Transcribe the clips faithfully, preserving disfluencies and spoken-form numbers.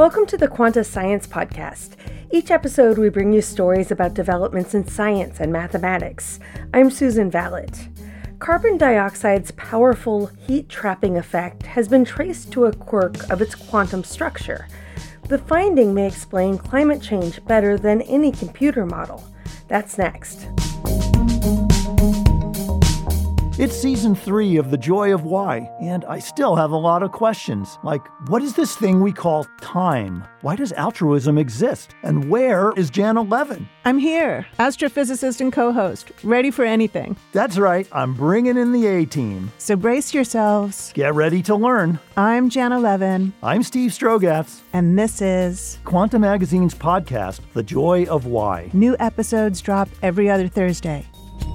Welcome to the Quanta Science Podcast. Each episode, we bring you stories about developments in science and mathematics. I'm Susan Vallet. Carbon dioxide's powerful heat-trapping effect has been traced to a quirk of its quantum structure. The finding may explain climate change better than any computer model. That's next. It's season three of The Joy of Why, and I still have a lot of questions, like, what is this thing we call time? Why does altruism exist? And where is Jana Levin? I'm here, astrophysicist and co-host, ready for anything. That's right, I'm bringing in the A-team. So brace yourselves. Get ready to learn. I'm Jana Levin. I'm Steve Strogatz. And this is Quanta Magazine's podcast, The Joy of Why. New episodes drop every other Thursday.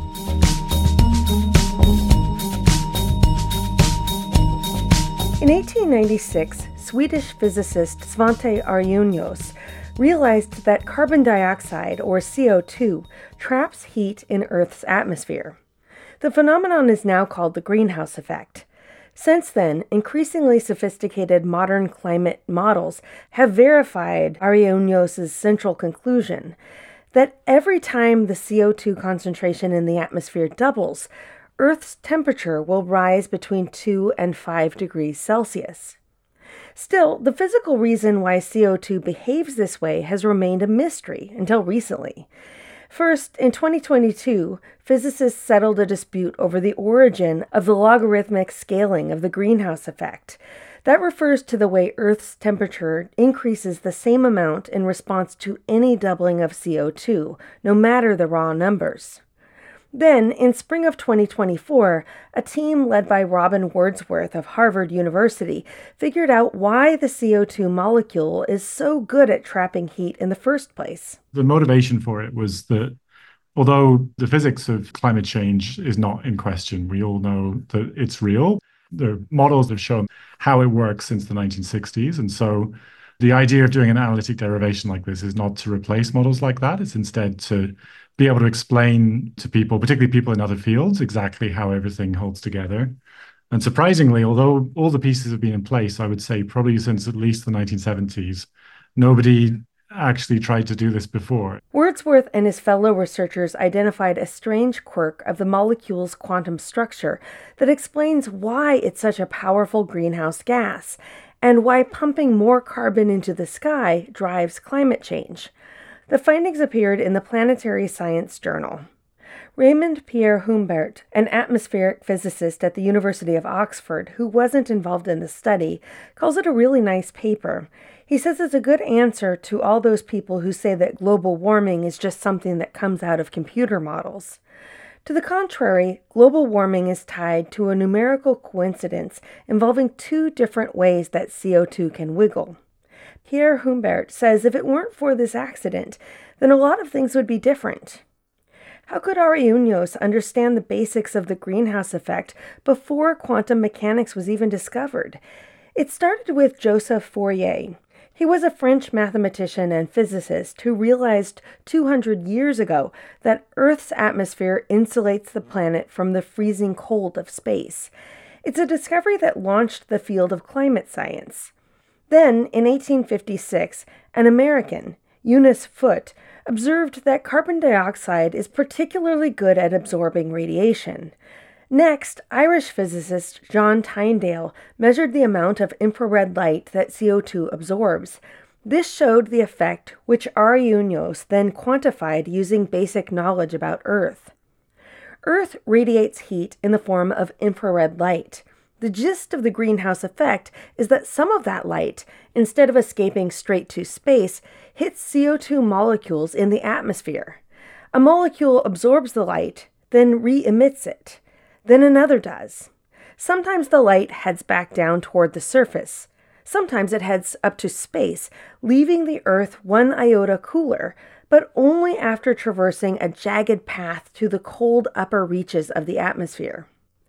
In eighteen ninety-six, Swedish physicist Svante Arrhenius realized that carbon dioxide, or C O two, traps heat in Earth's atmosphere. The phenomenon is now called the greenhouse effect. Since then, increasingly sophisticated modern climate models have verified Arrhenius' central conclusion that every time the C O two concentration in the atmosphere doubles, Earth's temperature will rise between two and five degrees Celsius. Still, the physical reason why C O two behaves this way has remained a mystery until recently. First, in twenty twenty-two, physicists settled a dispute over the origin of the logarithmic scaling of the greenhouse effect. That refers to the way Earth's temperature increases the same amount in response to any doubling of C O two, no matter the raw numbers. Then, in spring of twenty twenty-four, a team led by Robin Wordsworth of Harvard University figured out why the C O two molecule is so good at trapping heat in the first place. The motivation for it was that although the physics of climate change is not in question, we all know that it's real. The models have shown how it works since the nineteen sixties. And so the idea of doing an analytic derivation like this is not to replace models like that. It's instead to be able to explain to people, particularly people in other fields, exactly how everything holds together. And surprisingly, although all the pieces have been in place, I would say probably since at least the nineteen seventies, nobody actually tried to do this before. Wordsworth and his fellow researchers identified a strange quirk of the molecule's quantum structure that explains why it's such a powerful greenhouse gas, and why pumping more carbon into the sky drives climate change. The findings appeared in the Planetary Science Journal. Raymond Pierre Humbert, an atmospheric physicist at the University of Oxford who wasn't involved in the study, calls it a really nice paper. He says it's a good answer to all those people who say that global warming is just something that comes out of computer models. To the contrary, global warming is tied to a numerical coincidence involving two different ways that C O two can wiggle. Pierre Humbert says if it weren't for this accident, then a lot of things would be different. How could Arrhenius understand the basics of the greenhouse effect before quantum mechanics was even discovered? It started with Joseph Fourier. He was a French mathematician and physicist who realized two hundred years ago that Earth's atmosphere insulates the planet from the freezing cold of space. It's a discovery that launched the field of climate science. Then, in eighteen fifty-six, an American, Eunice Foote, observed that carbon dioxide is particularly good at absorbing radiation. Next, Irish physicist John Tyndall measured the amount of infrared light that C O two absorbs. This showed the effect, which Arrhenius then quantified using basic knowledge about Earth. Earth radiates heat in the form of infrared light. The gist of the greenhouse effect is that some of that light, instead of escaping straight to space, hits C O two molecules in the atmosphere. A molecule absorbs the light, then re-emits it. Then another does. Sometimes the light heads back down toward the surface. Sometimes it heads up to space, leaving the Earth one iota cooler, but only after traversing a jagged path to the cold upper reaches of the atmosphere.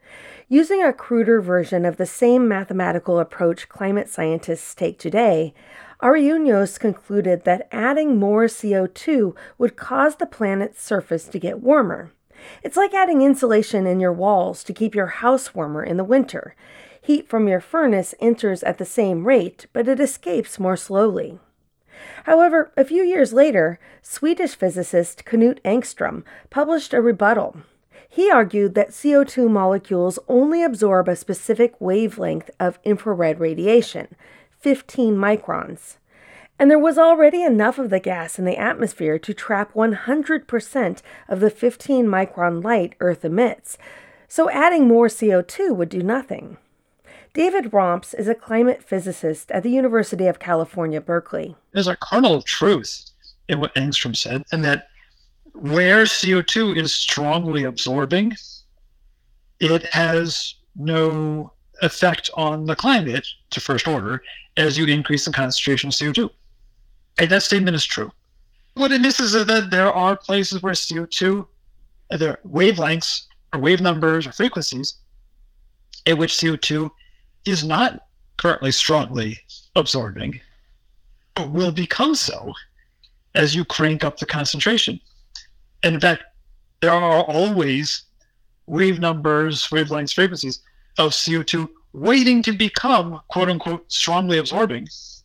Using a cruder version of the same mathematical approach climate scientists take today, Arrhenius concluded that adding more C O two would cause the planet's surface to get warmer. It's like adding insulation in your walls to keep your house warmer in the winter. Heat from your furnace enters at the same rate, but it escapes more slowly. However, a few years later, Swedish physicist Knut Engström published a rebuttal. He argued that C O two molecules only absorb a specific wavelength of infrared radiation, fifteen microns. And there was already enough of the gas in the atmosphere to trap one hundred percent of the fifteen micron light Earth emits, so adding more C O two would do nothing. David Romps is a climate physicist at the University of California, Berkeley. There's a kernel of truth in what Engström said, and that where C O two is strongly absorbing, it has no effect on the climate to first order as you increase the concentration of C O two. And that statement is true. What it misses is that there are places where C O two, there are wavelengths or wave numbers or frequencies at which C O two is not currently strongly absorbing, but will become so as you crank up the concentration. And in fact, there are always wave numbers, wavelengths, frequencies of C O two waiting to become, quote unquote, strongly absorbing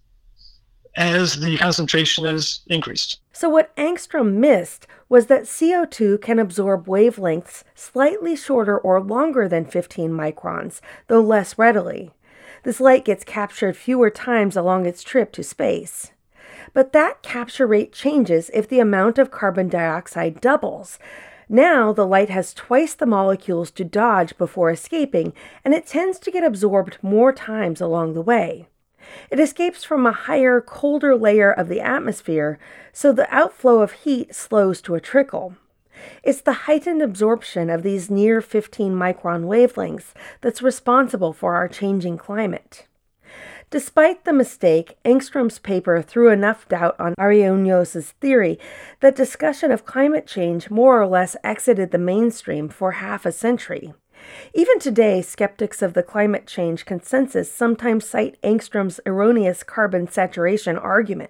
as the concentration is increased. So what Engström missed was that C O two can absorb wavelengths slightly shorter or longer than fifteen microns, though less readily. This light gets captured fewer times along its trip to space. But that capture rate changes if the amount of carbon dioxide doubles. Now the light has twice the molecules to dodge before escaping, and it tends to get absorbed more times along the way. It escapes from a higher, colder layer of the atmosphere, so the outflow of heat slows to a trickle. It's the heightened absorption of these near fifteen micron wavelengths that's responsible for our changing climate. Despite the mistake, Engström's paper threw enough doubt on Arionios' theory that discussion of climate change more or less exited the mainstream for half a century. Even today, skeptics of the climate change consensus sometimes cite Engström's erroneous carbon saturation argument.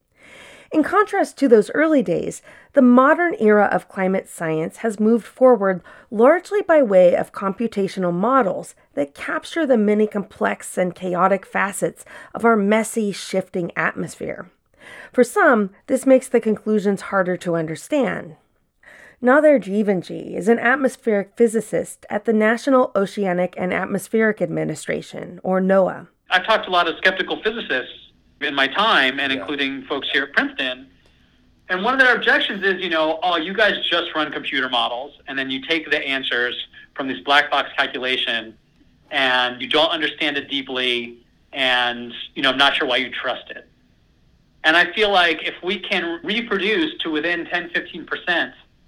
In contrast to those early days, the modern era of climate science has moved forward largely by way of computational models that capture the many complex and chaotic facets of our messy, shifting atmosphere. For some, this makes the conclusions harder to understand. Nader Jeevanji is an atmospheric physicist at the National Oceanic and Atmospheric Administration, or NOAA. I've talked to a lot of skeptical physicists in my time, and yeah. including folks here at Princeton. And one of their objections is, you know, oh, you guys just run computer models, and then you take the answers from this black box calculation, and you don't understand it deeply, and, you know, I'm not sure why you trust it. And I feel like if we can reproduce to within ten, fifteen percent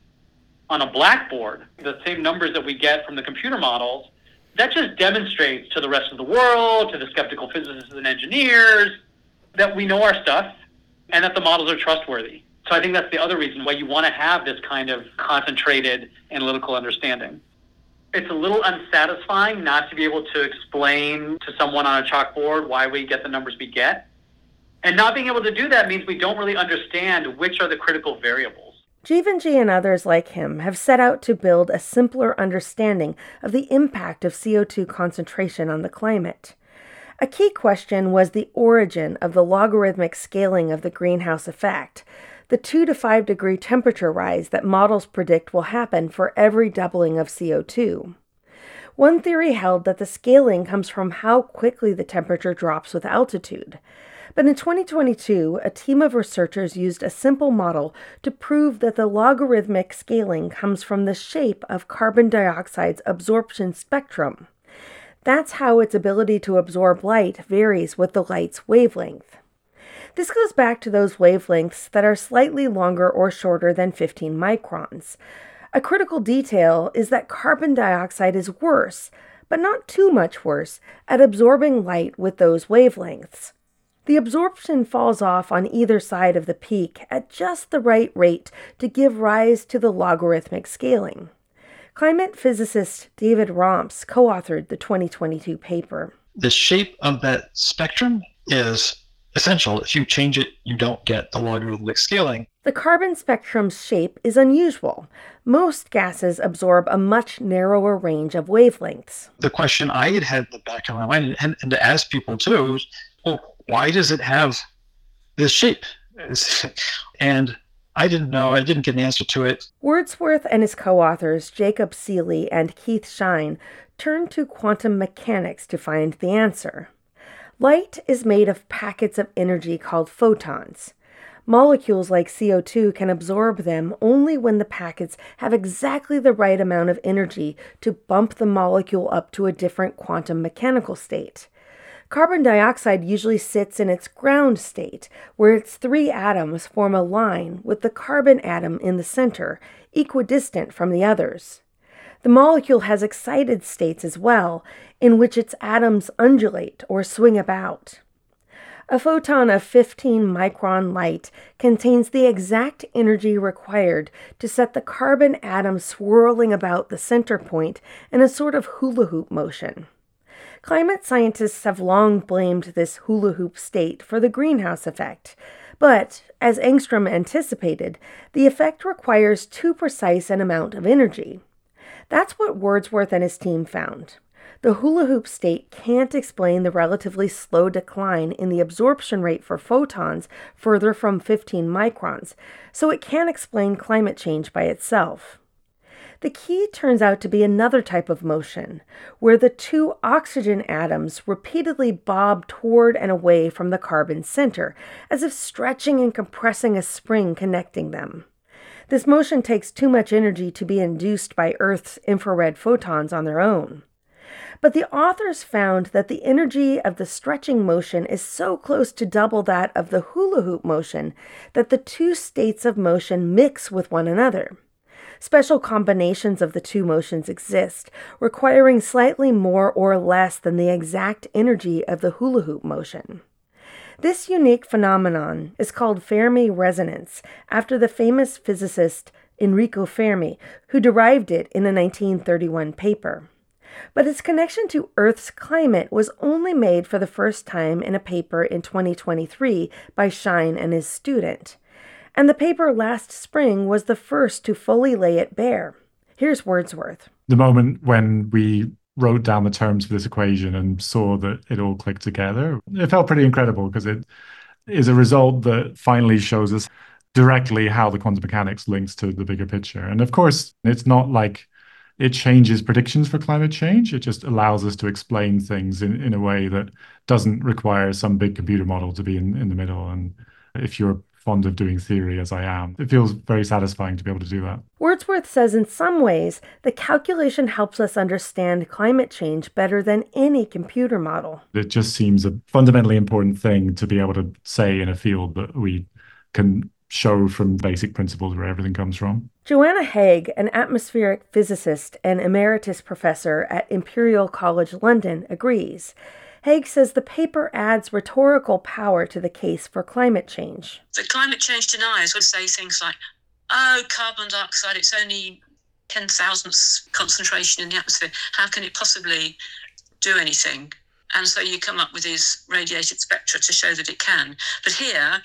on a blackboard the same numbers that we get from the computer models, that just demonstrates to the rest of the world, to the skeptical physicists and engineers, that we know our stuff and that the models are trustworthy. So I think that's the other reason why you want to have this kind of concentrated analytical understanding. It's a little unsatisfying not to be able to explain to someone on a chalkboard why we get the numbers we get. And not being able to do that means we don't really understand which are the critical variables. Jeevanji and others like him have set out to build a simpler understanding of the impact of C O two concentration on the climate. A key question was the origin of the logarithmic scaling of the greenhouse effect, the two to five degree temperature rise that models predict will happen for every doubling of C O two. One theory held that the scaling comes from how quickly the temperature drops with altitude. But in twenty twenty-two, a team of researchers used a simple model to prove that the logarithmic scaling comes from the shape of carbon dioxide's absorption spectrum. That's how its ability to absorb light varies with the light's wavelength. This goes back to those wavelengths that are slightly longer or shorter than fifteen microns. A critical detail is that carbon dioxide is worse, but not too much worse, at absorbing light with those wavelengths. The absorption falls off on either side of the peak at just the right rate to give rise to the logarithmic scaling. Climate physicist David Romps co-authored the twenty twenty-two paper. The shape of that spectrum is essential. If you change it, you don't get the logarithmic scaling. The carbon spectrum's shape is unusual. Most gases absorb a much narrower range of wavelengths. The question I had had in the back of my mind, and, and to ask people too, was, well, why does it have this shape? And I didn't know. I didn't get an answer to it. Wordsworth and his co-authors, Jacob Seeley and Keith Shine, turned to quantum mechanics to find the answer. Light is made of packets of energy called photons. Molecules like C O two can absorb them only when the packets have exactly the right amount of energy to bump the molecule up to a different quantum mechanical state. Carbon dioxide usually sits in its ground state, where its three atoms form a line with the carbon atom in the center, equidistant from the others. The molecule has excited states as well, in which its atoms undulate or swing about. A photon of fifteen micron light contains the exact energy required to set the carbon atom swirling about the center point in a sort of hula hoop motion. Climate scientists have long blamed this hula hoop state for the greenhouse effect, but, as Engstrom anticipated, the effect requires too precise an amount of energy. That's what Wordsworth and his team found. The hula hoop state can't explain the relatively slow decline in the absorption rate for photons further from fifteen microns, so it can't explain climate change by itself. The key turns out to be another type of motion, where the two oxygen atoms repeatedly bob toward and away from the carbon center, as if stretching and compressing a spring connecting them. This motion takes too much energy to be induced by Earth's infrared photons on their own. But the authors found that the energy of the stretching motion is so close to double that of the hula hoop motion that the two states of motion mix with one another. Special combinations of the two motions exist, requiring slightly more or less than the exact energy of the hula hoop motion. This unique phenomenon is called Fermi resonance, after the famous physicist Enrico Fermi, who derived it in a nineteen thirty-one paper. But its connection to Earth's climate was only made for the first time in a paper in twenty twenty-three by Shine and his student. And the paper last spring was the first to fully lay it bare. Here's Wordsworth. The moment when we wrote down the terms for this equation and saw that it all clicked together, it felt pretty incredible because it is a result that finally shows us directly how the quantum mechanics links to the bigger picture. And of course, it's not like it changes predictions for climate change. It just allows us to explain things in, in a way that doesn't require some big computer model to be in, in the middle. And if you're fond of doing theory, as I am, it feels very satisfying to be able to do that. Wordsworth says in some ways, the calculation helps us understand climate change better than any computer model. It just seems a fundamentally important thing to be able to say in a field that we can show from basic principles where everything comes from. Joanna Haigh, an atmospheric physicist and emeritus professor at Imperial College London, agrees. Haigh says the paper adds rhetorical power to the case for climate change. The climate change deniers would say things like, oh, carbon dioxide, it's only ten thousandths concentration in the atmosphere. How can it possibly do anything? And so you come up with these radiated spectra to show that it can. But here,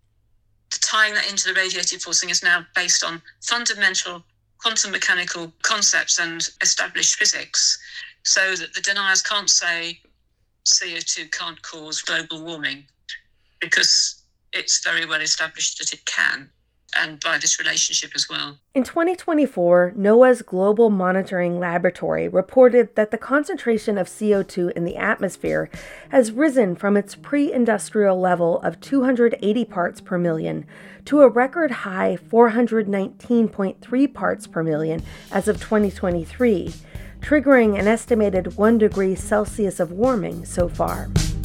tying that into the radiative forcing is now based on fundamental quantum mechanical concepts and established physics, so that the deniers can't say C O two can't cause global warming, because it's very well established that it can, and by this relationship as well. In twenty twenty-four, NOAA's Global Monitoring Laboratory reported that the concentration of C O two in the atmosphere has risen from its pre-industrial level of two hundred eighty parts per million to a record high four hundred nineteen point three parts per million as of twenty twenty-three, triggering an estimated one degree Celsius of warming so far.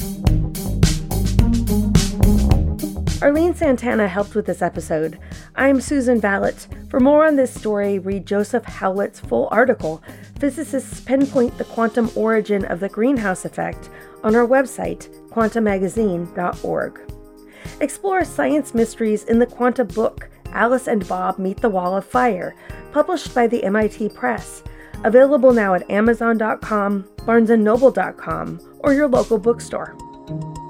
Arlene Santana helped with this episode. I'm Susan Vallet. For more on this story, read Joseph Howlett's full article, Physicists Pinpoint the Quantum Origin of the Greenhouse Effect, on our website, quantum magazine dot org. Explore science mysteries in the Quanta book, Alice and Bob Meet the Wall of Fire, published by the M I T Press. Available now at amazon dot com, barnes and noble dot com, or your local bookstore.